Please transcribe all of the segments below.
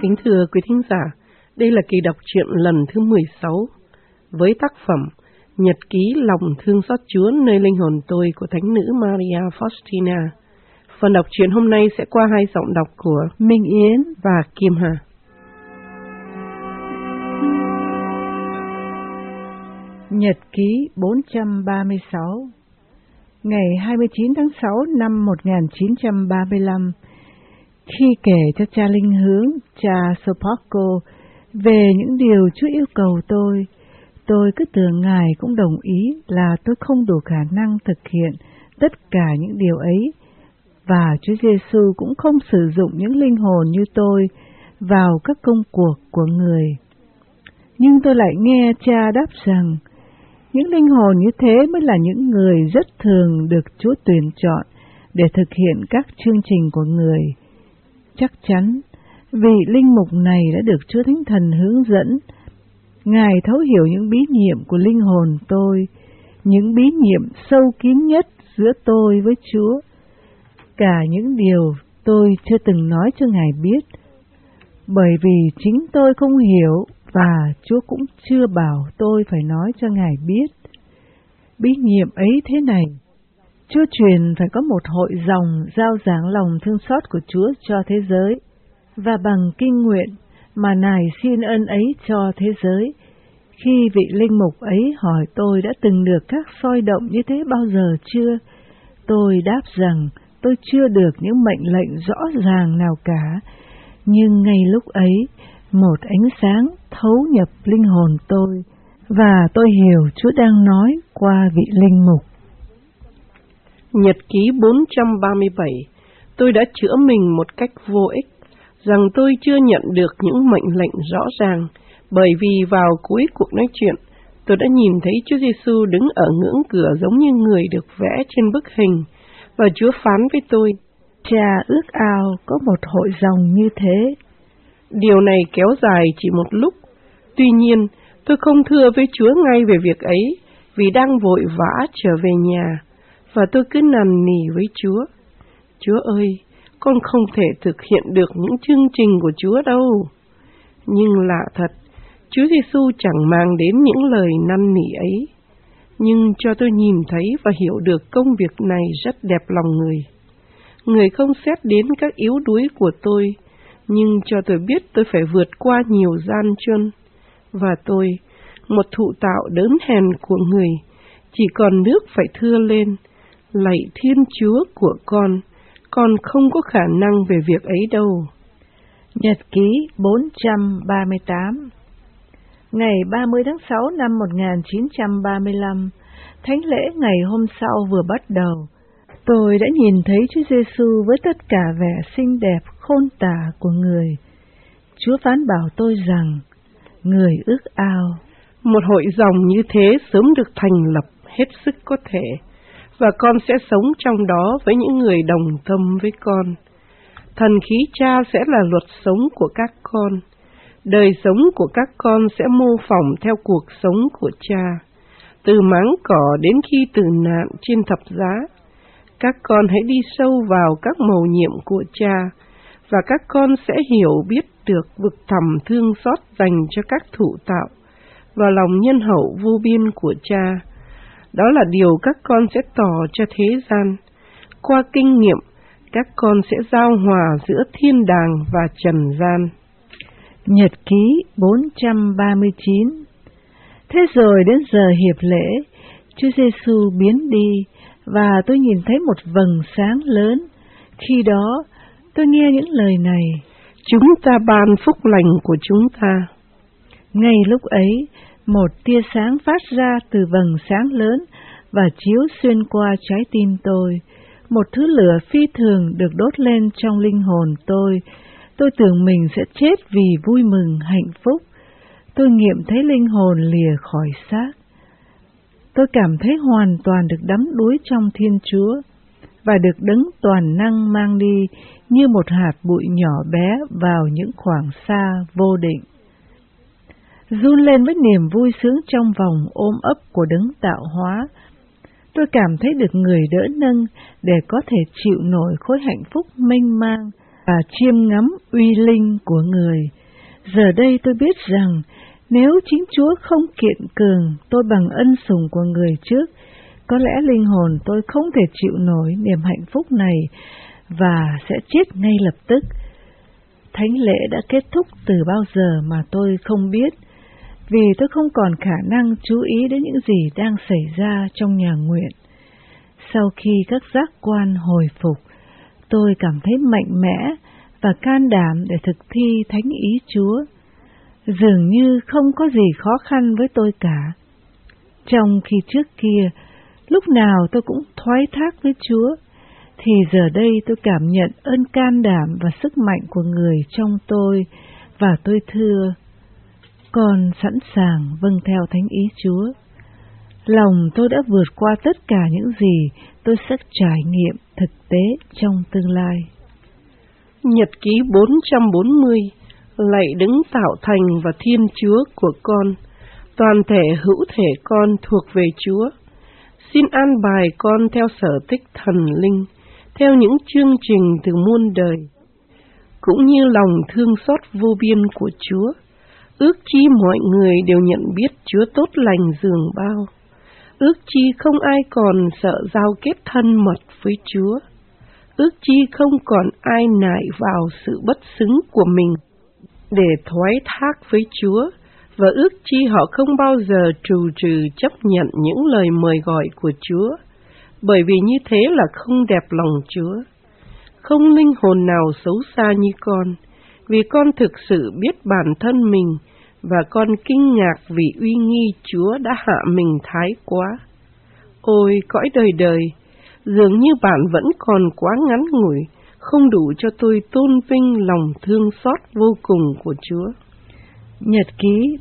Kính thưa quý thính giả, đây là kỳ đọc truyện lần thứ 16 với tác phẩm Nhật ký lòng thương xót Chúa nơi linh hồn tôi của Thánh nữ Maria Faustina. Phần đọc truyện hôm nay sẽ qua hai giọng đọc của Minh Yến và Kim Hà. Nhật ký 436. Ngày 29 tháng 6 năm 1935, khi kể cho cha Linh Hướng, cha Sopoco, về những điều Chúa yêu cầu tôi cứ tưởng Ngài cũng đồng ý là tôi không đủ khả năng thực hiện tất cả những điều ấy, và Chúa Giêsu cũng không sử dụng những linh hồn như tôi vào các công cuộc của người. Nhưng tôi lại nghe cha đáp rằng, những linh hồn như thế mới là những người rất thường được Chúa tuyển chọn để thực hiện các chương trình của người. Chắc chắn, vị linh mục này đã được Chúa Thánh Thần hướng dẫn. Ngài thấu hiểu những bí nhiệm của linh hồn tôi, những bí nhiệm sâu kín nhất giữa tôi với Chúa, cả những điều tôi chưa từng nói cho Ngài biết, bởi vì chính tôi không hiểu và Chúa cũng chưa bảo tôi phải nói cho Ngài biết. Bí nhiệm ấy thế này: Chúa truyền phải có một hội dòng rao giảng lòng thương xót của Chúa cho thế giới, và bằng kinh nguyện mà Nài xin ân ấy cho thế giới. Khi vị linh mục ấy hỏi tôi đã từng được các soi động như thế bao giờ chưa, tôi đáp rằng tôi chưa được những mệnh lệnh rõ ràng nào cả, nhưng ngay lúc ấy một ánh sáng thấu nhập linh hồn tôi, và tôi hiểu Chúa đang nói qua vị linh mục. Nhật ký 437. Tôi đã chữa mình một cách vô ích, rằng tôi chưa nhận được những mệnh lệnh rõ ràng, bởi vì vào cuối cuộc nói chuyện, tôi đã nhìn thấy Chúa Giêsu đứng ở ngưỡng cửa giống như người được vẽ trên bức hình, và Chúa phán với tôi: Cha ước ao có một hội dòng như thế. Điều này kéo dài chỉ một lúc. Tuy nhiên, tôi không thưa với Chúa ngay về việc ấy, vì đang vội vã trở về nhà, và tôi cứ năn nỉ với Chúa: Chúa ơi, con không thể thực hiện được những chương trình của Chúa đâu. Nhưng lạ thật, Chúa Giêsu chẳng mang đến những lời năn nỉ ấy, nhưng cho tôi nhìn thấy và hiểu được công việc này rất đẹp lòng người. Người không xét đến các yếu đuối của tôi, nhưng cho tôi biết tôi phải vượt qua nhiều gian truân, và tôi, một thụ tạo đớn hèn của người, chỉ còn nước phải thưa lên: Lạy Thiên Chúa của con không có khả năng về việc ấy đâu. Nhật ký 438. Ngày 30 tháng 6 năm 1935, thánh lễ ngày hôm sau vừa bắt đầu, tôi đã nhìn thấy Chúa Giêsu với tất cả vẻ xinh đẹp khôn tả của người. Chúa phán bảo tôi rằng, người ước ao một hội dòng như thế sớm được thành lập hết sức có thể, và con sẽ sống trong đó với những người đồng tâm với con. Thần khí Cha sẽ là luật sống của các con. Đời sống của các con sẽ mô phỏng theo cuộc sống của Cha, từ máng cỏ đến khi tử nạn trên thập giá. Các con hãy đi sâu vào các mầu nhiệm của Cha, và các con sẽ hiểu biết được vực thẳm thương xót dành cho các thụ tạo và lòng nhân hậu vô biên của Cha. Đó là điều các con sẽ tỏ cho thế gian. Qua kinh nghiệm, các con sẽ giao hòa giữa thiên đàng và trần gian. Nhật ký 439. Thế rồi đến giờ hiệp lễ, Chúa Giêsu biến đi, và tôi nhìn thấy một vầng sáng lớn. Khi đó, tôi nghe những lời này: Chúng ta ban phúc lành của chúng ta. Ngay lúc ấy, một tia sáng phát ra từ vầng sáng lớn và chiếu xuyên qua trái tim tôi. Một thứ lửa phi thường được đốt lên trong linh hồn tôi. Tôi tưởng mình sẽ chết vì vui mừng, hạnh phúc. Tôi nghiệm thấy linh hồn lìa khỏi xác. Tôi cảm thấy hoàn toàn được đắm đuối trong Thiên Chúa, và được Đấng toàn năng mang đi như một hạt bụi nhỏ bé vào những khoảng xa vô định. Run lên với niềm vui sướng trong vòng ôm ấp của Đấng tạo hóa, tôi cảm thấy được người đỡ nâng để có thể chịu nổi khối hạnh phúc mênh mang và chiêm ngắm uy linh của người. Giờ đây tôi biết rằng nếu chính Chúa không kiện cường tôi bằng ân sủng của người trước, có lẽ linh hồn tôi không thể chịu nổi niềm hạnh phúc này và sẽ chết ngay lập tức. Thánh lễ đã kết thúc từ bao giờ mà tôi không biết, vì tôi không còn khả năng chú ý đến những gì đang xảy ra trong nhà nguyện. Sau khi các giác quan hồi phục, tôi cảm thấy mạnh mẽ và can đảm để thực thi thánh ý Chúa. Dường như không có gì khó khăn với tôi cả. Trong khi trước kia, lúc nào tôi cũng thoái thác với Chúa, thì giờ đây tôi cảm nhận ơn can đảm và sức mạnh của người trong tôi, và tôi thưa, con sẵn sàng vâng theo thánh ý Chúa. Lòng tôi đã vượt qua tất cả những gì tôi sẽ trải nghiệm thực tế trong tương lai. Nhật ký 440. Lạy Đấng tạo thành và Thiên Chúa của con, toàn thể hữu thể con thuộc về Chúa. Xin an bài con theo sở thích thần linh, theo những chương trình từ muôn đời, cũng như lòng thương xót vô biên của Chúa. Ước chi mọi người đều nhận biết Chúa tốt lành dường bao. Ước chi không ai còn sợ giao kết thân mật với Chúa. Ước chi không còn ai nại vào sự bất xứng của mình để thoái thác với Chúa, và ước chi họ không bao giờ trù trừ chấp nhận những lời mời gọi của Chúa, bởi vì như thế là không đẹp lòng Chúa. Không linh hồn nào xấu xa như con, vì con thực sự biết bản thân mình, và con kinh ngạc vì uy nghi Chúa đã hạ mình thái quá. Ôi cõi đời đời, dường như bạn vẫn còn quá ngắn ngủi, không đủ cho tôi tôn vinh lòng thương xót vô cùng của Chúa. Nhật ký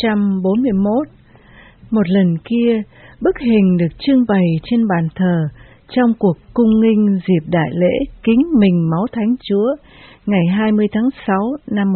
441. Một lần kia, bức hình được trưng bày trên bàn thờ trong cuộc cung nghinh dịp đại lễ kính mình máu Thánh Chúa ngày 20 tháng 6 năm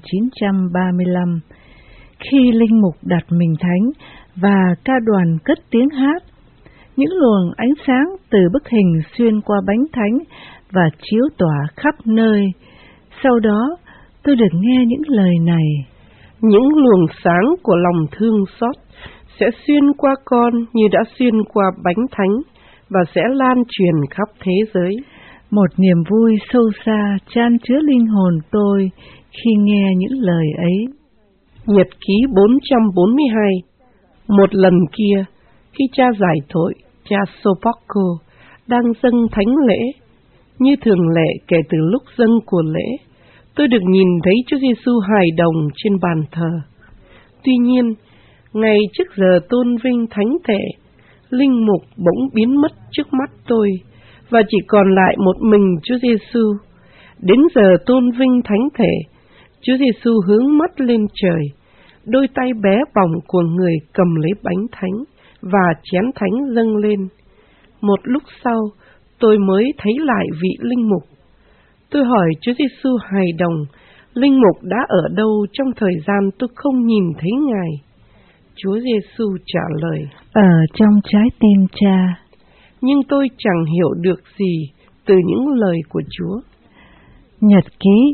1935. Khi linh mục đặt mình thánh và ca đoàn cất tiếng hát, những luồng ánh sáng từ bức hình xuyên qua bánh thánh và chiếu tỏa khắp nơi. Sau đó, tôi được nghe những lời này: những luồng sáng của lòng thương xót sẽ xuyên qua con như đã xuyên qua bánh thánh và sẽ lan truyền khắp thế giới. Một niềm vui sâu xa chan chứa linh hồn tôi khi nghe những lời ấy. Nhật ký 442. Một lần kia, khi cha giải tội, cha Sopocko đang dâng thánh lễ, như thường lệ kể từ lúc dâng của lễ, tôi được nhìn thấy Chúa Giêsu hài đồng trên bàn thờ. Tuy nhiên, ngay trước giờ tôn vinh thánh thể, linh mục bỗng biến mất trước mắt tôi, và chỉ còn lại một mình Chúa Giêsu. Đến giờ tôn vinh thánh thể, Chúa Giêsu hướng mắt lên trời, đôi tay bé bỏng của người cầm lấy bánh thánh và chén thánh dâng lên. Một lúc sau, tôi mới thấy lại vị linh mục. Tôi hỏi Chúa Giêsu hài đồng, linh mục đã ở đâu trong thời gian tôi không nhìn thấy Ngài? Chúa Giêsu trả lời: ở trong trái tim cha. Nhưng tôi chẳng hiểu được gì từ những lời của Chúa. Nhật ký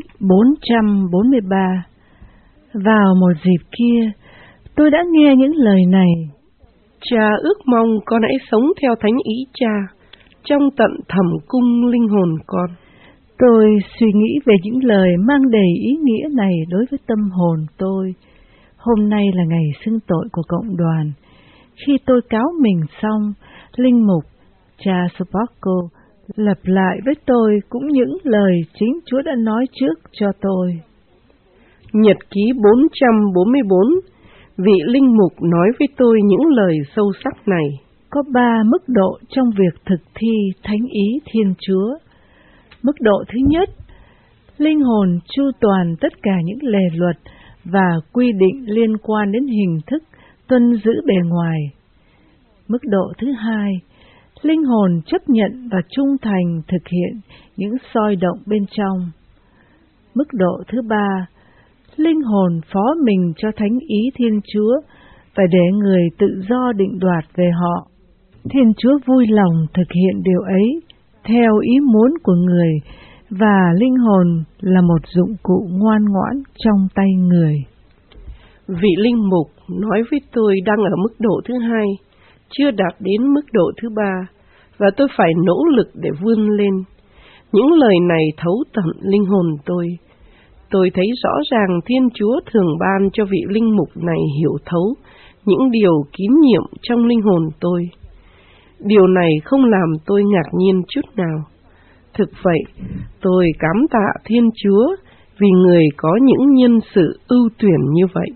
443. Vào một dịp kia, tôi đã nghe những lời này: Cha ước mong con hãy sống theo thánh ý Cha trong tận thẳm cung linh hồn con. Tôi suy nghĩ về những lời mang đầy ý nghĩa này đối với tâm hồn tôi. Hôm nay là ngày xưng tội của cộng đoàn. Khi tôi cáo mình xong, linh mục cha Sopocko lặp lại với tôi cũng những lời chính Chúa đã nói trước cho tôi. Nhật ký 444. Vị linh mục nói với tôi những lời sâu sắc này: có 3 mức độ trong việc thực thi thánh ý Thiên Chúa. Mức độ thứ nhất, linh hồn chu toàn tất cả những lề luật và quy định liên quan đến hình thức tuân giữ bề ngoài. Mức độ thứ hai, linh hồn chấp nhận và trung thành thực hiện những soi động bên trong. Mức độ thứ ba, linh hồn phó mình cho thánh ý Thiên Chúa và để người tự do định đoạt về họ. Thiên Chúa vui lòng thực hiện điều ấy theo ý muốn của người và linh hồn là một dụng cụ ngoan ngoãn trong tay người. Vị linh mục nói với tôi đang ở mức độ thứ 2, chưa đạt đến mức độ thứ 3, và tôi phải nỗ lực để vươn lên. Những lời này thấu tận linh hồn tôi. Tôi thấy rõ ràng Thiên Chúa thường ban cho vị linh mục này hiểu thấu những điều kín nhiệm trong linh hồn tôi. Điều này không làm tôi ngạc nhiên chút nào. Thực vậy, tôi cảm tạ Thiên Chúa vì Người có những nhân sự ưu tuyển như vậy.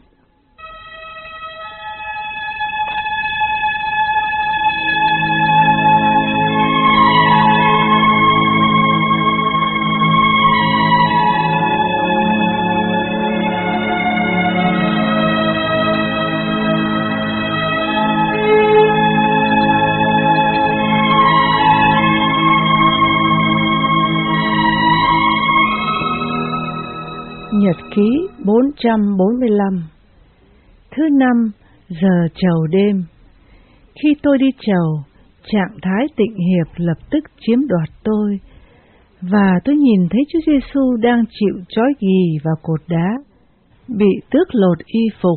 Nhật ký 445. Thứ 5 giờ chầu đêm. Khi tôi đi chầu, trạng thái tịnh hiệp lập tức chiếm đoạt tôi, và tôi nhìn thấy Chúa Giêsu đang chịu trói ghì vào cột đá, bị tước lột y phục,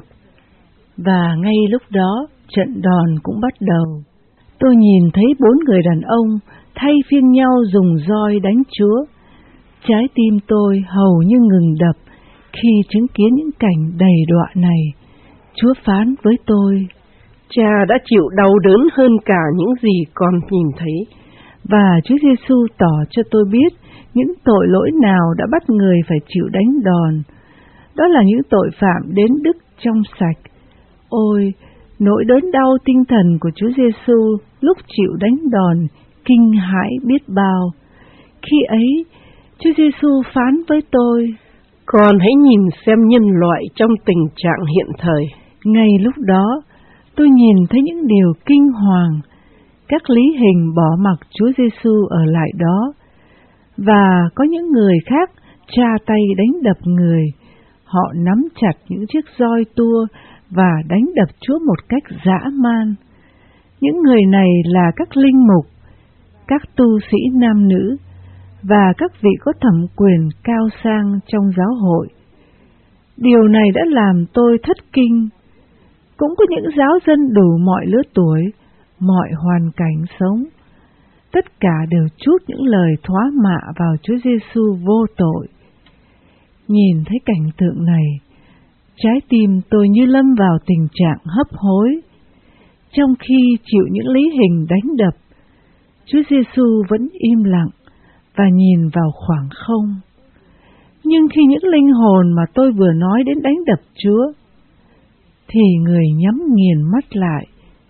và ngay lúc đó trận đòn cũng bắt đầu. Tôi nhìn thấy 4 người đàn ông thay phiên nhau dùng roi đánh Chúa. Trái tim tôi hầu như ngừng đập khi chứng kiến những cảnh đầy đọa này. Chúa phán với tôi: Cha đã chịu đau đớn hơn cả những gì con nhìn thấy. Và Chúa Giêsu tỏ cho tôi biết những tội lỗi nào đã bắt người phải chịu đánh đòn. Đó là những tội phạm đến đức trong sạch. Ôi, nỗi đớn đau tinh thần của Chúa Giêsu lúc chịu đánh đòn kinh hãi biết bao. Khi ấy, Chúa Giêsu phán với tôi: Con hãy nhìn xem nhân loại trong tình trạng hiện thời. Ngay lúc đó, tôi nhìn thấy những điều kinh hoàng. Các lý hình bỏ mặc Chúa Giêsu ở lại đó, và có những người khác tra tay đánh đập người. Họ nắm chặt những chiếc roi tua và đánh đập Chúa một cách dã man. Những người này là các linh mục, các tu sĩ nam nữ và các vị có thẩm quyền cao sang trong giáo hội. Điều này đã làm tôi thất kinh. Cũng có những giáo dân đủ mọi lứa tuổi, mọi hoàn cảnh sống. Tất cả đều trút những lời thóa mạ vào Chúa Giêsu vô tội. Nhìn thấy cảnh tượng này, trái tim tôi như lâm vào tình trạng hấp hối. Trong khi chịu những lý hình đánh đập, Chúa Giêsu vẫn im lặng và nhìn vào khoảng không. Nhưng khi những linh hồn mà tôi vừa nói đến đánh đập Chúa, thì người nhắm nghiền mắt lại,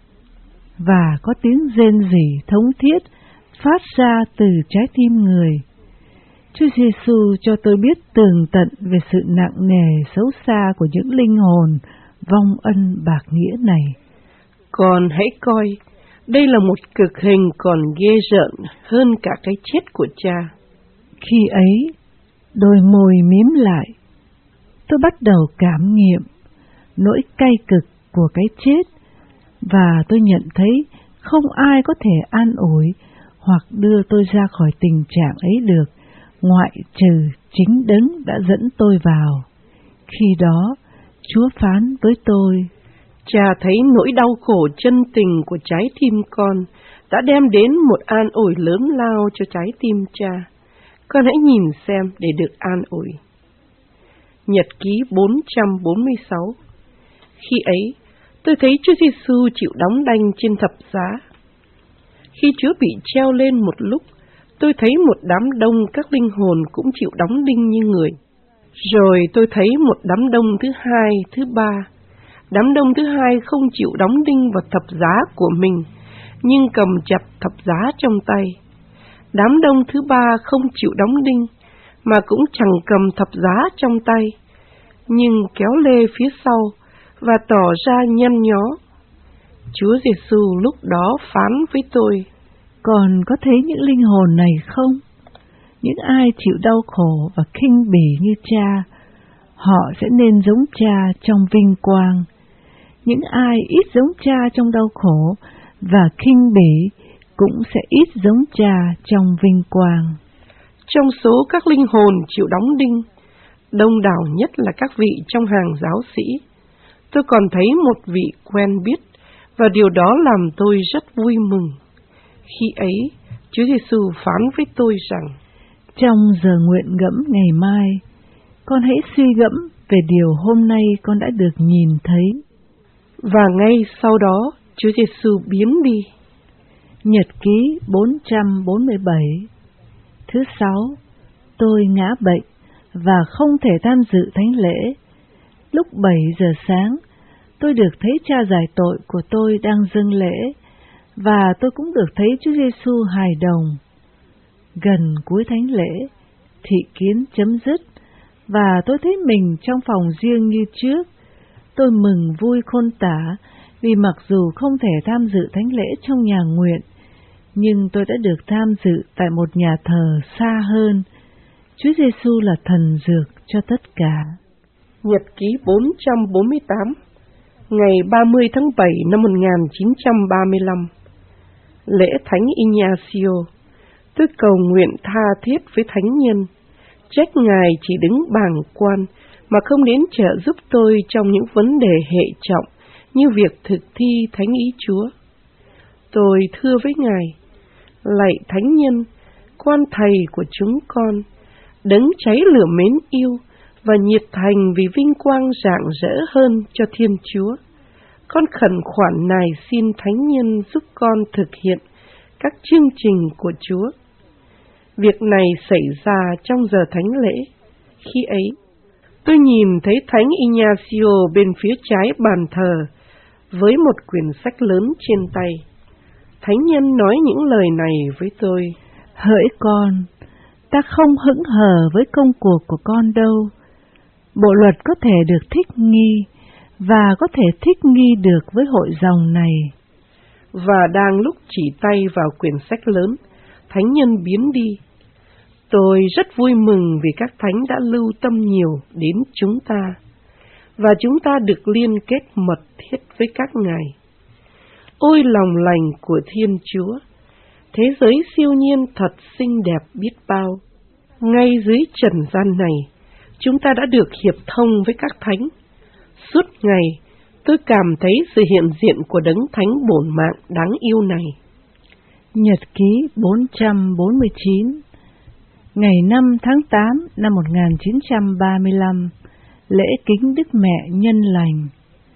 và có tiếng rên rỉ thống thiết phát ra từ trái tim người. Chúa Giêsu cho tôi biết tường tận về sự nặng nề xấu xa của những linh hồn vong ân bạc nghĩa này. Con hãy coi, đây là một cực hình còn ghê rợn hơn cả cái chết của cha. Khi ấy, đôi môi mím lại, tôi bắt đầu cảm nghiệm nỗi cay cực của cái chết, và tôi nhận thấy không ai có thể an ủi hoặc đưa tôi ra khỏi tình trạng ấy được, ngoại trừ chính Đấng đã dẫn tôi vào. Khi đó, Chúa phán với tôi: Cha thấy nỗi đau khổ chân tình của trái tim con đã đem đến một an ủi lớn lao cho trái tim cha. Con hãy nhìn xem để được an ủi. Nhật ký 446. Khi ấy, tôi thấy Chúa Giêsu chịu đóng đanh trên thập giá. Khi Chúa bị treo lên một lúc, tôi thấy một đám đông các linh hồn cũng chịu đóng đinh như người. Rồi tôi thấy một đám đông thứ hai, thứ ba. Đám đông thứ hai không chịu đóng đinh vào thập giá của mình, nhưng cầm chặt thập giá trong tay. Đám đông thứ ba không chịu đóng đinh, mà cũng chẳng cầm thập giá trong tay, nhưng kéo lê phía sau và tỏ ra nhăn nhó. Chúa Giêsu lúc đó phán với tôi: Còn có thấy những linh hồn này không? Những ai chịu đau khổ và khinh bỉ như cha, họ sẽ nên giống cha trong vinh quang. Những ai ít giống cha trong đau khổ và khinh bỉ cũng sẽ ít giống cha trong vinh quang. Trong số các linh hồn chịu đóng đinh, đông đảo nhất là các vị trong hàng giáo sĩ. Tôi còn thấy một vị quen biết, và điều đó làm tôi rất vui mừng. Khi ấy, Chúa Giêsu phán với tôi rằng: trong giờ nguyện gẫm ngày mai, con hãy suy gẫm về điều hôm nay con đã được nhìn thấy. Và ngay sau đó, Chúa Giêsu biến đi. Nhật ký 447. Thứ 6, tôi ngã bệnh và không thể tham dự thánh lễ. Lúc 7 giờ sáng, tôi được thấy cha giải tội của tôi đang dâng lễ, và tôi cũng được thấy Chúa Giêsu hài đồng. Gần cuối thánh lễ, thị kiến chấm dứt, và tôi thấy mình trong phòng riêng như trước. Tôi mừng vui khôn tả, vì mặc dù không thể tham dự thánh lễ trong nhà nguyện, nhưng tôi đã được tham dự tại một nhà thờ xa hơn. Chúa Giêsu là thần dược cho tất cả. Nhật ký 448, ngày 30 tháng 7 năm 1935. Lễ Thánh Ignacio. Tôi cầu nguyện tha thiết với Thánh Nhân, trách Ngài chỉ đứng bàng quan mà không đến trợ giúp tôi trong những vấn đề hệ trọng như việc thực thi Thánh ý Chúa. Tôi thưa với Ngài: lạy Thánh Nhân, quan Thầy của chúng con, đấng cháy lửa mến yêu và nhiệt thành vì vinh quang rạng rỡ hơn cho Thiên Chúa, con khẩn khoản nài xin Thánh Nhân giúp con thực hiện các chương trình của Chúa. Việc này xảy ra trong giờ thánh lễ. Khi ấy, tôi nhìn thấy Thánh Ignacio bên phía trái bàn thờ với một quyển sách lớn trên tay. Thánh Nhân nói những lời này với tôi: hỡi con, ta không hững hờ với công cuộc của con đâu. Bộ luật có thể được thích nghi, và có thể thích nghi được với hội dòng này. Và đang lúc chỉ tay vào quyển sách lớn, Thánh Nhân biến đi. Tôi rất vui mừng vì các thánh đã lưu tâm nhiều đến chúng ta, và chúng ta được liên kết mật thiết với các ngài. Ôi lòng lành của Thiên Chúa! Thế giới siêu nhiên thật xinh đẹp biết bao. Ngay dưới trần gian này, chúng ta đã được hiệp thông với các thánh. Suốt ngày, tôi cảm thấy sự hiện diện của đấng thánh bổn mạng đáng yêu này. Nhật ký 449, ngày 5 tháng 8 năm 1935, lễ kính Đức Mẹ Nhân Lành.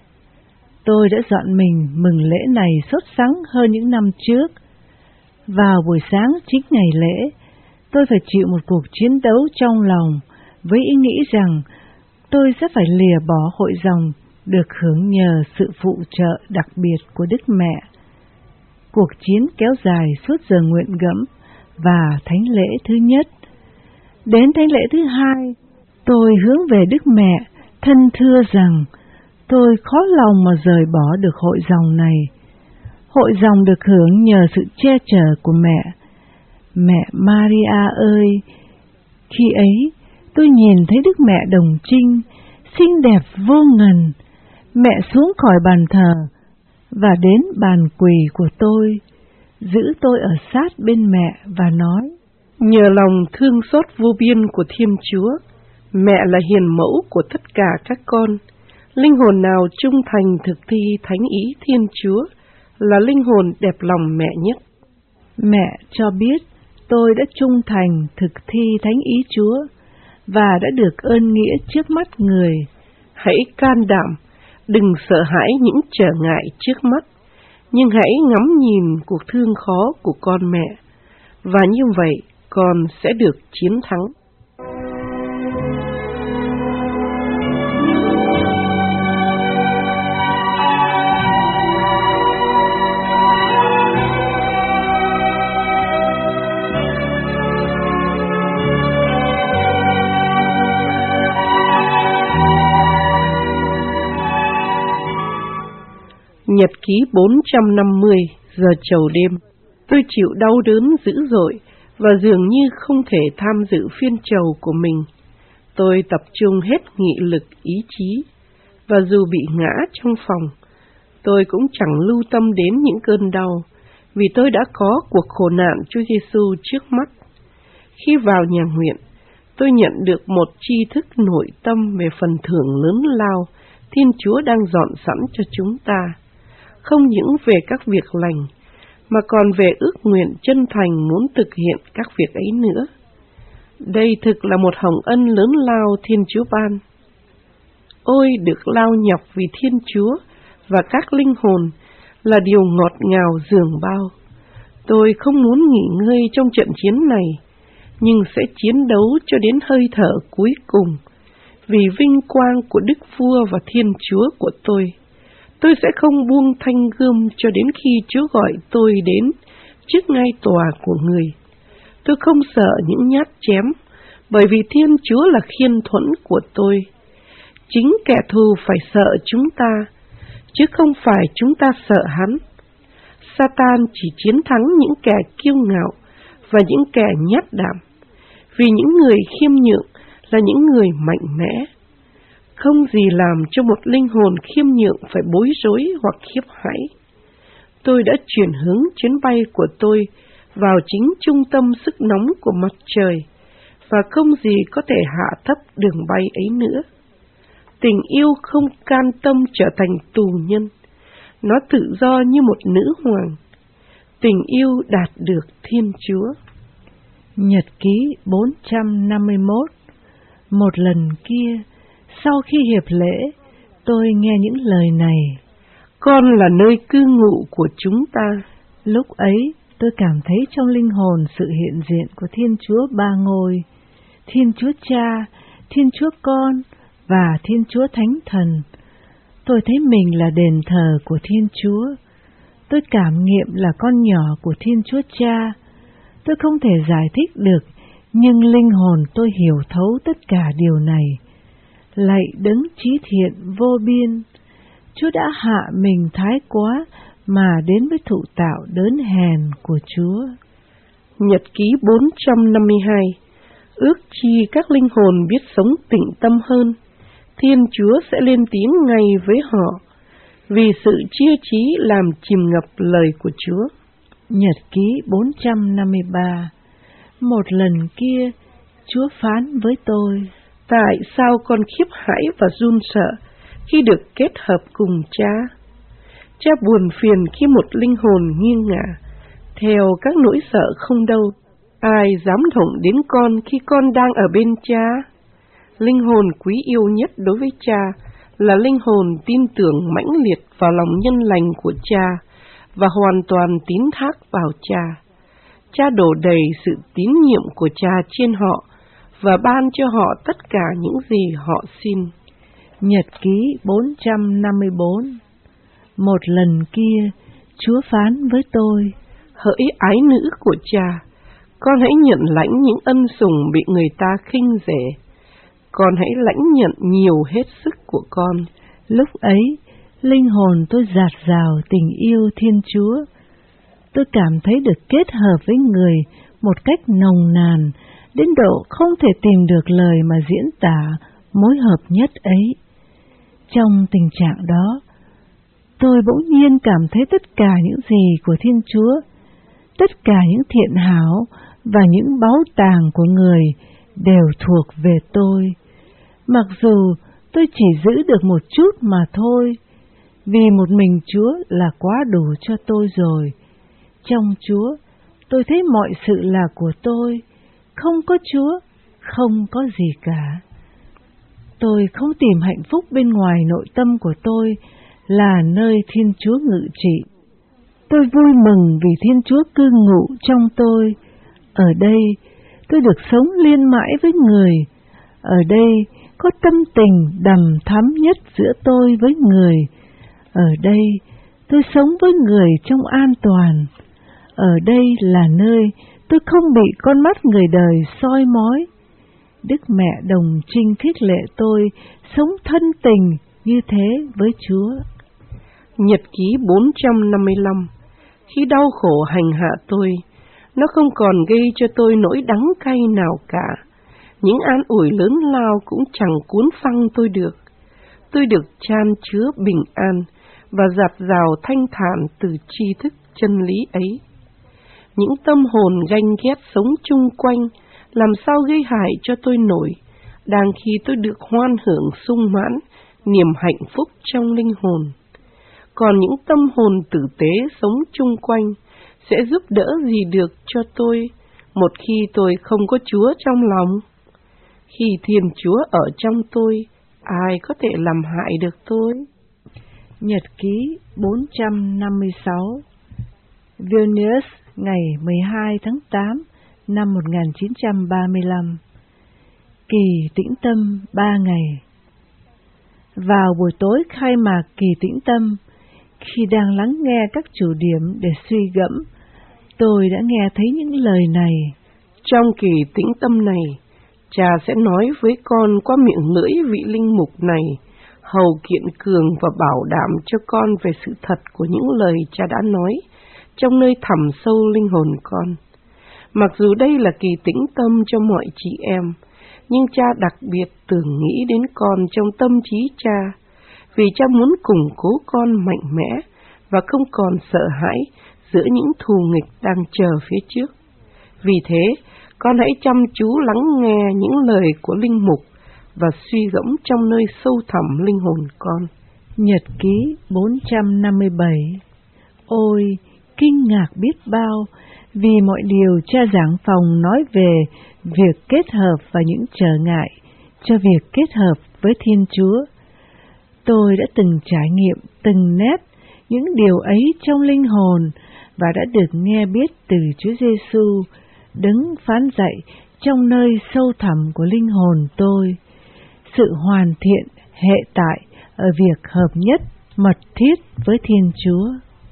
Tôi đã dọn mình mừng lễ này sốt sắng hơn những năm trước. Vào buổi sáng chính ngày lễ, tôi phải chịu một cuộc chiến đấu trong lòng với ý nghĩ rằng tôi sẽ phải lìa bỏ hội dòng được hưởng nhờ sự phụ trợ đặc biệt của Đức Mẹ. Cuộc chiến kéo dài suốt giờ nguyện gẫm và thánh lễ thứ nhất. Đến thánh lễ thứ hai, tôi hướng về Đức Mẹ, thân thưa rằng tôi khó lòng mà rời bỏ được hội dòng này. Hội dòng được hưởng nhờ sự che chở của mẹ. Mẹ Maria ơi! Khi ấy, tôi nhìn thấy Đức Mẹ Đồng Trinh, xinh đẹp vô ngần. Mẹ xuống khỏi bàn thờ và đến bàn quỳ của tôi, giữ tôi ở sát bên mẹ và nói: nhờ lòng thương xót vô biên của Thiên Chúa, mẹ là hiền mẫu của tất cả các con. Linh hồn nào trung thành thực thi thánh ý Thiên Chúa là linh hồn đẹp lòng mẹ nhất. Mẹ cho biết tôi đã trung thành thực thi thánh ý Chúa và đã được ơn nghĩa trước mắt người. Hãy can đảm, đừng sợ hãi những trở ngại trước mắt, nhưng hãy ngắm nhìn cuộc thương khó của con mẹ, và như vậy con sẽ được chiến thắng. Nhật ký 450, giờ chầu đêm. Tôi chịu đau đớn dữ dội và dường như không thể tham dự phiên chầu của mình. Tôi tập trung hết nghị lực ý chí, và dù bị ngã trong phòng, tôi cũng chẳng lưu tâm đến những cơn đau, vì tôi đã có cuộc khổ nạn Chúa Giêsu trước mắt. Khi vào nhà nguyện, tôi nhận được một tri thức nội tâm về phần thưởng lớn lao Thiên Chúa đang dọn sẵn cho chúng ta, không những về các việc lành, mà còn về ước nguyện chân thành muốn thực hiện các việc ấy nữa. Đây thực là một hồng ân lớn lao Thiên Chúa ban. Ôi, được lao nhọc vì Thiên Chúa và các linh hồn là điều ngọt ngào dường bao. Tôi không muốn nghỉ ngơi trong trận chiến này, nhưng sẽ chiến đấu cho đến hơi thở cuối cùng, vì vinh quang của Đức Vua và Thiên Chúa của tôi. Tôi sẽ không buông thanh gươm cho đến khi Chúa gọi tôi đến trước ngai tòa của Người. Tôi không sợ những nhát chém, bởi vì Thiên Chúa là khiên thuẫn của tôi. Chính kẻ thù phải sợ chúng ta, chứ không phải chúng ta sợ hắn. Satan chỉ chiến thắng những kẻ kiêu ngạo và những kẻ nhát đảm, vì những người khiêm nhượng là những người mạnh mẽ. Không gì làm cho một linh hồn khiêm nhượng phải bối rối hoặc khiếp hãi. Tôi đã chuyển hướng chuyến bay của tôi vào chính trung tâm sức nóng của mặt trời, và không gì có thể hạ thấp đường bay ấy nữa. Tình yêu không can tâm trở thành tù nhân, nó tự do như một nữ hoàng. Tình yêu đạt được Thiên Chúa. Nhật ký 451. Một lần kia, sau khi hiệp lễ, tôi nghe những lời này: Con là nơi cư ngụ của chúng ta. Lúc ấy, tôi cảm thấy trong linh hồn sự hiện diện của Thiên Chúa Ba Ngôi, Thiên Chúa Cha, Thiên Chúa Con và Thiên Chúa Thánh Thần. Tôi thấy mình là đền thờ của Thiên Chúa. Tôi cảm nghiệm là con nhỏ của Thiên Chúa Cha. Tôi không thể giải thích được, nhưng linh hồn tôi hiểu thấu tất cả điều này. Lạy Đấng Trí Thiện vô biên, Chúa đã hạ mình thái quá mà đến với thụ tạo đớn hèn của Chúa. Nhật ký 452. Ước chi các linh hồn biết sống tĩnh tâm hơn, Thiên Chúa sẽ lên tiếng ngay với họ, vì sự chia trí làm chìm ngập lời của Chúa. Nhật ký 453. Một lần kia, Chúa phán với tôi: Tại sao con khiếp hãi và run sợ khi được kết hợp cùng Cha? Cha buồn phiền khi một linh hồn nghiêng ngả theo các nỗi sợ không đâu. Ai dám động đến con khi con đang ở bên Cha? Linh hồn quý yêu nhất đối với Cha là linh hồn tin tưởng mãnh liệt vào lòng nhân lành của Cha và hoàn toàn tín thác vào Cha. Cha đổ đầy sự tín nhiệm của Cha trên họ và ban cho họ tất cả những gì họ xin. Nhật ký 454. Một lần kia, Chúa phán với tôi: Hỡi ái nữ của Cha, con hãy nhận lãnh những ân sủng bị người ta khinh rẻ. Con hãy lãnh nhận nhiều hết sức của con. Lúc ấy, linh hồn tôi dạt dào tình yêu Thiên Chúa. Tôi cảm thấy được kết hợp với Người một cách nồng nàn, đến độ không thể tìm được lời mà diễn tả mối hợp nhất ấy. Trong tình trạng đó, tôi bỗng nhiên cảm thấy tất cả những gì của Thiên Chúa, tất cả những thiện hảo và những báu tàng của Người đều thuộc về tôi, mặc dù tôi chỉ giữ được một chút mà thôi, vì một mình Chúa là quá đủ cho tôi rồi. Trong Chúa, tôi thấy mọi sự là của tôi, không có Chúa, không có gì cả. Tôi không tìm hạnh phúc bên ngoài nội tâm của tôi là nơi Thiên Chúa ngự trị. Tôi vui mừng vì Thiên Chúa cư ngụ trong tôi. Ở đây, tôi được sống liên mãi với Người. Ở đây có tâm tình đầm thắm nhất giữa tôi với Người. Ở đây, tôi sống với Người trong an toàn. Ở đây là nơi tôi không bị con mắt người đời soi mói. Đức Mẹ Đồng Trinh khích lệ tôi sống thân tình như thế với Chúa. Nhật ký 455. Khi đau khổ hành hạ tôi, nó không còn gây cho tôi nỗi đắng cay nào cả. Những an ủi lớn lao cũng chẳng cuốn phăng tôi được. Tôi được chan chứa bình an và dạt dào thanh thản từ tri thức chân lý ấy. Những tâm hồn ganh ghét sống chung quanh làm sao gây hại cho tôi nổi, đang khi tôi được hoan hưởng sung mãn, niềm hạnh phúc trong linh hồn. Còn những tâm hồn tử tế sống chung quanh sẽ giúp đỡ gì được cho tôi một khi tôi không có Chúa trong lòng? Khi Thiên Chúa ở trong tôi, ai có thể làm hại được tôi? Nhật ký 456 Vilnius, ngày 12 tháng 8 năm 1935. Kỳ tĩnh tâm 3 ngày. Vào buổi tối khai mạc kỳ tĩnh tâm, khi đang lắng nghe các chủ điểm để suy gẫm, tôi đã nghe thấy những lời này. Trong kỳ tĩnh tâm này, cha sẽ nói với con qua miệng lưỡi vị linh mục này, hầu kiện cường và bảo đảm cho con về sự thật của những lời cha đã nói trong nơi thẳm sâu linh hồn con. Mặc dù đây là kỳ tĩnh tâm cho mọi chị em, nhưng cha đặc biệt tưởng nghĩ đến con trong tâm trí cha, vì cha muốn củng cố con mạnh mẽ và không còn sợ hãi giữa những thù nghịch đang chờ phía trước. Vì thế, con hãy chăm chú lắng nghe những lời của linh mục và suy gẫm trong nơi sâu thẳm linh hồn con. Nhật ký 457. Ôi, kinh ngạc biết bao vì mọi điều cha giảng phòng nói về việc kết hợp và những trở ngại cho việc kết hợp với Thiên Chúa. Tôi đã từng trải nghiệm từng nét những điều ấy trong linh hồn và đã được nghe biết từ Chúa Giêsu, đấng phán dạy trong nơi sâu thẳm của linh hồn tôi. Sự hoàn thiện hệ tại ở việc hợp nhất mật thiết với Thiên Chúa.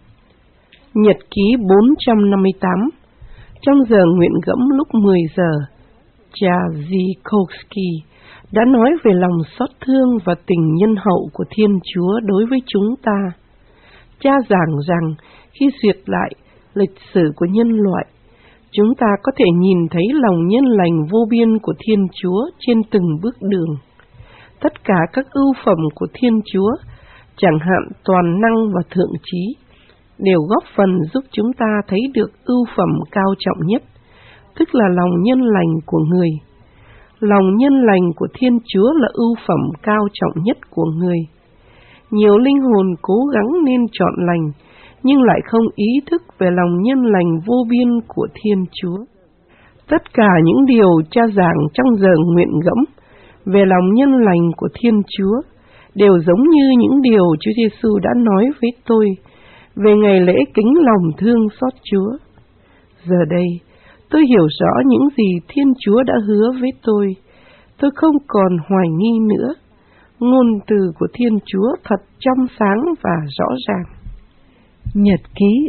Nhật ký 458. Trong giờ nguyện gẫm lúc 10 giờ, cha Zikowski đã nói về lòng xót thương và tình nhân hậu của Thiên Chúa đối với chúng ta. Cha giảng rằng khi duyệt lại lịch sử của nhân loại, chúng ta có thể nhìn thấy lòng nhân lành vô biên của Thiên Chúa trên từng bước đường. Tất cả các ưu phẩm của Thiên Chúa, chẳng hạn toàn năng và thượng trí, đều góp phần giúp chúng ta thấy được ưu phẩm cao trọng nhất, tức là lòng nhân lành của người. Lòng nhân lành của Thiên Chúa là ưu phẩm cao trọng nhất của người. Nhiều linh hồn cố gắng nên chọn lành, nhưng lại không ý thức về lòng nhân lành vô biên của Thiên Chúa. Tất cả những điều cha giảng trong giờ nguyện gẫm về lòng nhân lành của Thiên Chúa đều giống như những điều Chúa Giêsu đã nói với tôi về ngày lễ kính lòng thương xót Chúa. Giờ đây, tôi hiểu rõ những gì Thiên Chúa đã hứa với tôi. Tôi không còn hoài nghi nữa. Ngôn từ của Thiên Chúa thật trong sáng và rõ ràng. Nhật ký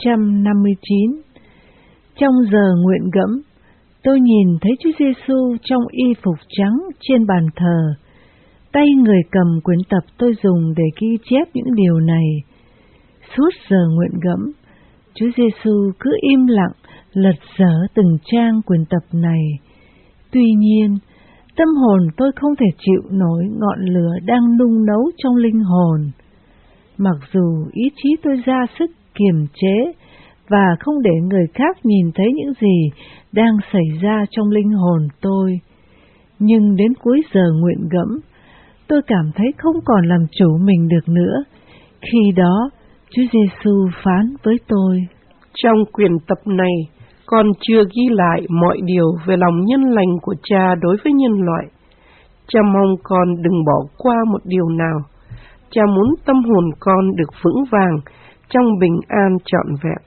459. Trong giờ nguyện gẫm, tôi nhìn thấy Chúa Giêsu trong y phục trắng trên bàn thờ. Tay người cầm quyển tập tôi dùng để ghi chép những điều này. Suốt giờ nguyện gẫm, Chúa Giêsu cứ im lặng lật dở từng trang quyển tập này. Tuy nhiên, tâm hồn tôi không thể chịu nổi ngọn lửa đang nung nấu trong linh hồn. Mặc dù ý chí tôi ra sức kiềm chế và không để người khác nhìn thấy những gì đang xảy ra trong linh hồn tôi, nhưng đến cuối giờ nguyện gẫm, tôi cảm thấy không còn làm chủ mình được nữa. Khi đó, Chúa Giêsu phán với tôi: Trong quyển tập này, con chưa ghi lại mọi điều về lòng nhân lành của Cha đối với nhân loại. Cha mong con đừng bỏ qua một điều nào. Cha muốn tâm hồn con được vững vàng trong bình an trọn vẹn.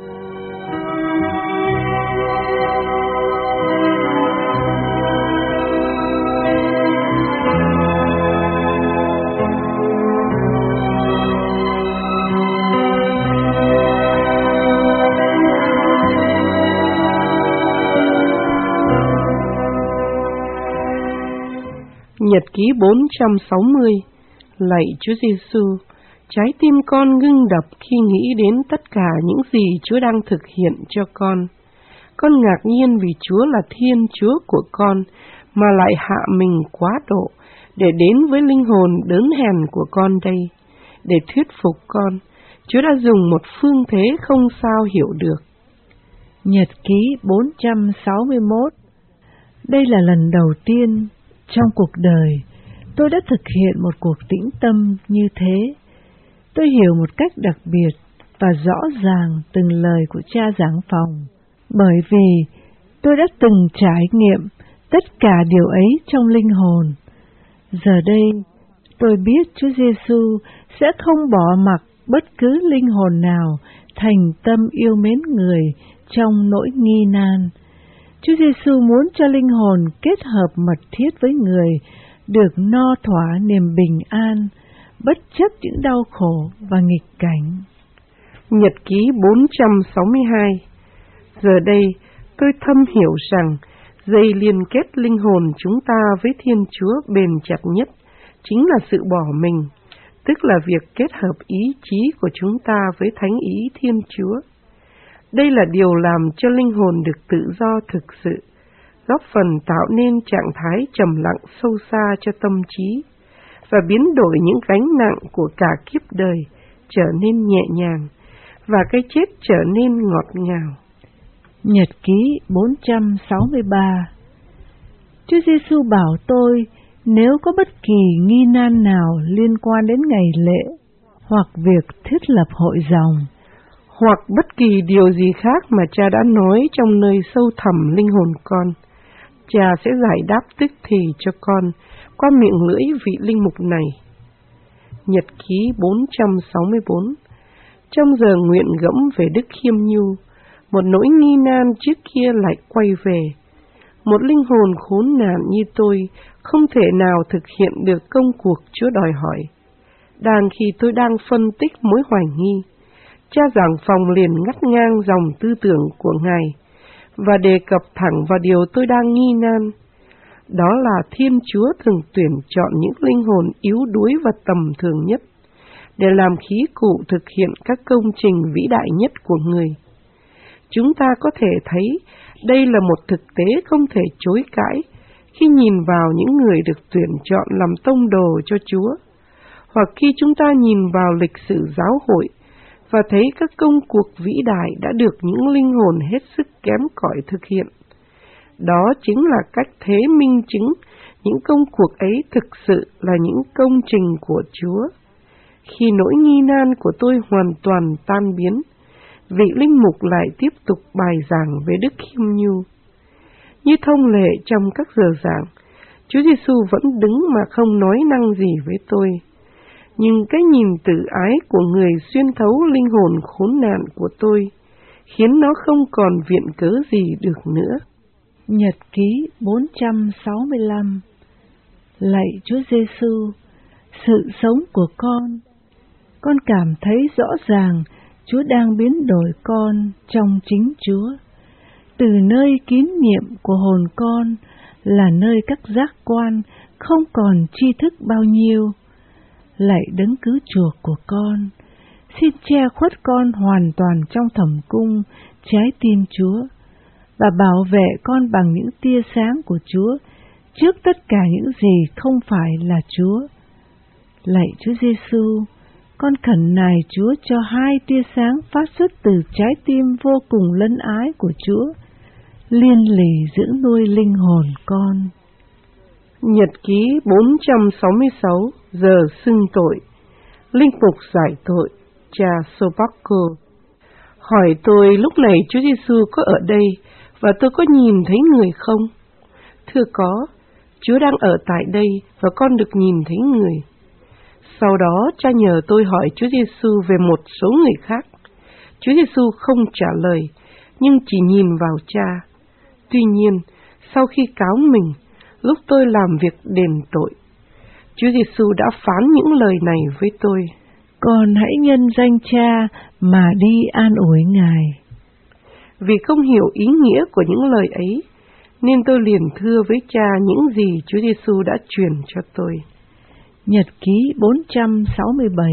Nhật ký 460. Lạy Chúa Giêsu, trái tim con ngưng đập khi nghĩ đến tất cả những gì Chúa đang thực hiện cho con. Con ngạc nhiên vì Chúa là Thiên Chúa của con mà lại hạ mình quá độ để đến với linh hồn đớn hèn của con đây. Để thuyết phục con, Chúa đã dùng một phương thế không sao hiểu được. Nhật ký 461. Đây là lần đầu tiên trong cuộc đời tôi đã thực hiện một cuộc tĩnh tâm như thế. Tôi hiểu một cách đặc biệt và rõ ràng từng lời của cha giảng phòng, bởi vì tôi đã từng trải nghiệm tất cả điều ấy trong linh hồn. Giờ đây, tôi biết Chúa Giêsu sẽ không bỏ mặc bất cứ linh hồn nào thành tâm yêu mến người trong nỗi nghi nan. Chúa Giêsu muốn cho linh hồn kết hợp mật thiết với người, được no thỏa niềm bình an, bất chấp những đau khổ và nghịch cảnh. Nhật ký 462. Giờ đây, tôi thâm hiểu rằng dây liên kết linh hồn chúng ta với Thiên Chúa bền chặt nhất chính là sự bỏ mình, tức là việc kết hợp ý chí của chúng ta với thánh ý Thiên Chúa. Đây là điều làm cho linh hồn được tự do thực sự, góp phần tạo nên trạng thái trầm lặng sâu xa cho tâm trí, và biến đổi những gánh nặng của cả kiếp đời trở nên nhẹ nhàng, và cái chết trở nên ngọt ngào. Nhật ký 463. Chúa Giêsu bảo tôi, nếu có bất kỳ nghi nan nào liên quan đến ngày lễ, hoặc việc thiết lập hội dòng, hoặc bất kỳ điều gì khác mà cha đã nói trong nơi sâu thẳm linh hồn con, cha sẽ giải đáp tức thì cho con qua miệng lưỡi vị linh mục này. Nhật ký 464. Trong giờ nguyện gẫm về Đức Khiêm Nhu, một nỗi nghi nan trước kia lại quay về. Một linh hồn khốn nạn như tôi không thể nào thực hiện được công cuộc Chúa đòi hỏi. Đang khi tôi đang phân tích mối hoài nghi, cha giảng phòng liền ngắt ngang dòng tư tưởng của Ngài và đề cập thẳng vào điều tôi đang nghi nan. Đó là Thiên Chúa thường tuyển chọn những linh hồn yếu đuối và tầm thường nhất để làm khí cụ thực hiện các công trình vĩ đại nhất của người. Chúng ta có thể thấy đây là một thực tế không thể chối cãi khi nhìn vào những người được tuyển chọn làm tông đồ cho Chúa, hoặc khi chúng ta nhìn vào lịch sử giáo hội và thấy các công cuộc vĩ đại đã được những linh hồn hết sức kém cỏi thực hiện. Đó chính là cách thế minh chứng những công cuộc ấy thực sự là những công trình của Chúa. Khi nỗi nghi nan của tôi hoàn toàn tan biến, vị linh mục lại tiếp tục bài giảng về Đức Khiêm Nhu. Như thông lệ trong các giờ giảng, Chúa Giêsu vẫn đứng mà không nói năng gì với tôi. Nhưng cái nhìn tự ái của người xuyên thấu linh hồn khốn nạn của tôi, khiến nó không còn viện cớ gì được nữa. Nhật ký 465. Lạy Chúa Giêsu, sự sống của con cảm thấy rõ ràng Chúa đang biến đổi con trong chính Chúa. Từ nơi kín nhiệm của hồn con là nơi các giác quan không còn tri thức bao nhiêu. Lạy đấng cứu chuộc của con, xin che khuất con hoàn toàn trong thẩm cung trái tim Chúa, và bảo vệ con bằng những tia sáng của Chúa trước tất cả những gì không phải là Chúa. Lạy Chúa Giêsu, con khẩn nài Chúa cho hai tia sáng phát xuất từ trái tim vô cùng lân ái của Chúa, liên lỉ dưỡng nuôi linh hồn con. Nhật ký 466. Giờ xưng tội. Linh mục giải tội, cha Sobakko. Hỏi tôi lúc này Chúa Giêsu có ở đây và tôi có nhìn thấy người không? Thưa có, Chúa đang ở tại đây và con được nhìn thấy người. Sau đó cha nhờ tôi hỏi Chúa Giêsu về một số người khác. Chúa Giêsu không trả lời, nhưng chỉ nhìn vào cha. Tuy nhiên, sau khi cáo mình, lúc tôi làm việc đền tội, Chúa Giêsu đã phán những lời này với tôi: Con hãy nhân danh cha mà đi an ủi Ngài. Vì không hiểu ý nghĩa của những lời ấy, nên tôi liền thưa với cha những gì Chúa Giêsu đã truyền cho tôi. Nhật ký 467.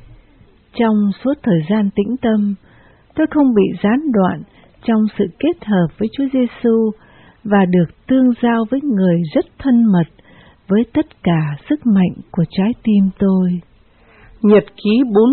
Trong suốt thời gian tĩnh tâm, tôi không bị gián đoạn trong sự kết hợp với Chúa Giêsu và được tương giao với người rất thân mật với tất cả sức mạnh của trái tim tôi. Nhật ký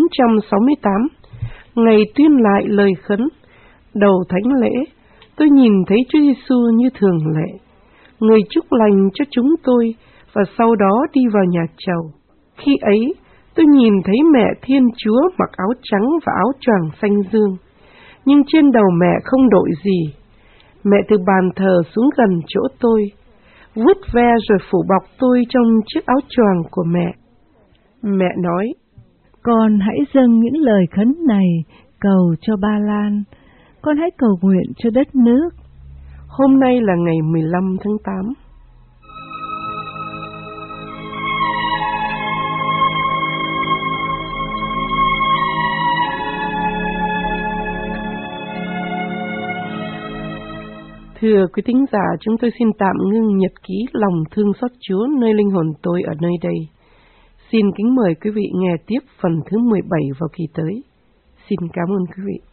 468. Ngày tuyên lại lời khấn, đầu thánh lễ, tôi nhìn thấy Chúa Giêsu như thường lệ. người chúc lành cho chúng tôi và sau đó đi vào nhà chầu. Khi ấy, tôi nhìn thấy mẹ Thiên Chúa mặc áo trắng và áo choàng xanh dương, nhưng trên đầu mẹ không đội gì. Mẹ từ bàn thờ xuống gần chỗ tôi, vuốt ve rồi phủ bọc tôi trong chiếc áo choàng của mẹ. Mẹ nói, con hãy dâng những lời khấn này cầu cho Ba Lan, con hãy cầu nguyện cho đất nước. Hôm nay là ngày 15 tháng 8. Thưa quý thính giả, chúng tôi xin tạm ngưng nhật ký lòng thương xót Chúa nơi linh hồn tôi ở nơi đây. Xin kính mời quý vị nghe tiếp phần thứ 17 vào kỳ tới. Xin cảm ơn quý vị.